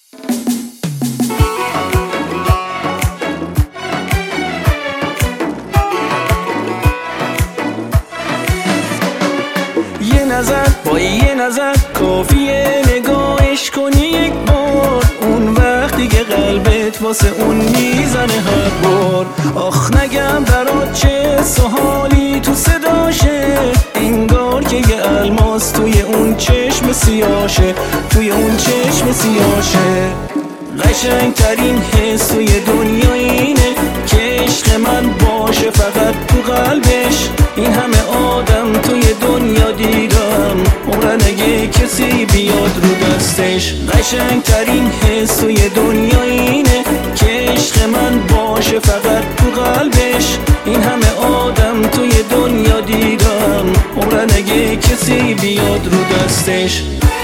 با یه نظر کافیه نگاهش کنی یک بار، اون وقت دیگه قلبت واسه اون میزنه هر بار. آخ نگم برات چه سوالی تو صداشه، انگار که یه الماس توی اون چشم سیاشه، توی اون چشم سیاشه. قشنگ ترین حس توی دنیا اینه که عشق من باشه فقط تو قلبش. این همه آدم توی دنیا دیدم، عمرن اگه کسی بیاد رو دستش. قشنگ ترین حس توی دنیا اینه که عشق من باشه فقط تو قلبش. این همه آدم توی دنیا دیدم، عمرن اگه کسی بیاد رو دستش.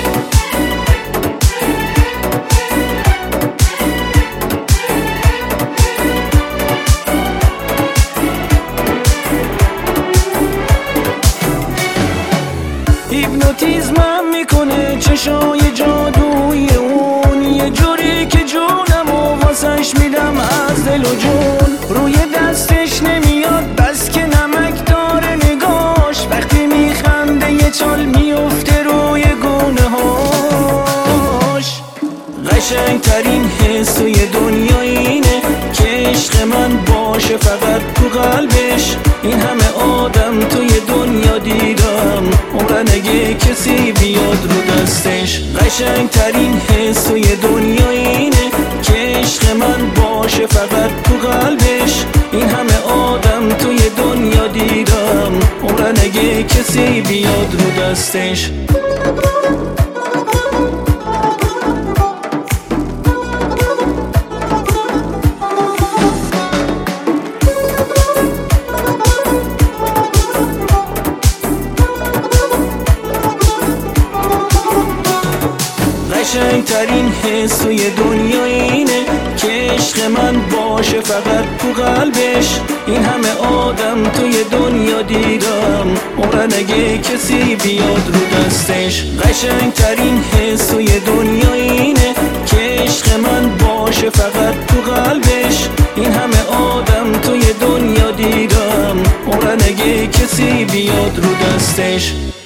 هیپنوتیزمم میکنه چشای جادوی اون، یه جوری که جونمو واسش میدم از دل و جون. روی دستش نمیاد بس که نمک داره نگاش، وقتی میخنده یه چال میفته روی گونه هاش. قشنگ ترین حس توی دنیا اینه که عشق من باشه فقط تو قلبش. این همه آدم توی دنیا دیدم، عمرن اگه کسی بیاد رو دستش. قشنگ ترین حس توی دنیا اینه که عشق من باشه فقط تو قلبش. این همه آدم توی دنیا دیدم، عمرن اگه کسی بیاد رو دستش. قشنگ ترین حس توی دنیا اینه که عشق من باشه فقط تو قلبش. این همه آدم توی دنیا دیدم، عمرن اگه کسی بیاد رو دستش. قشنگ ترین حس توی دنیا اینه که عشق من باشه فقط تو قلبش. این همه آدم توی دنیا دیدم، عمرن اگه کسی بیاد رو دستش.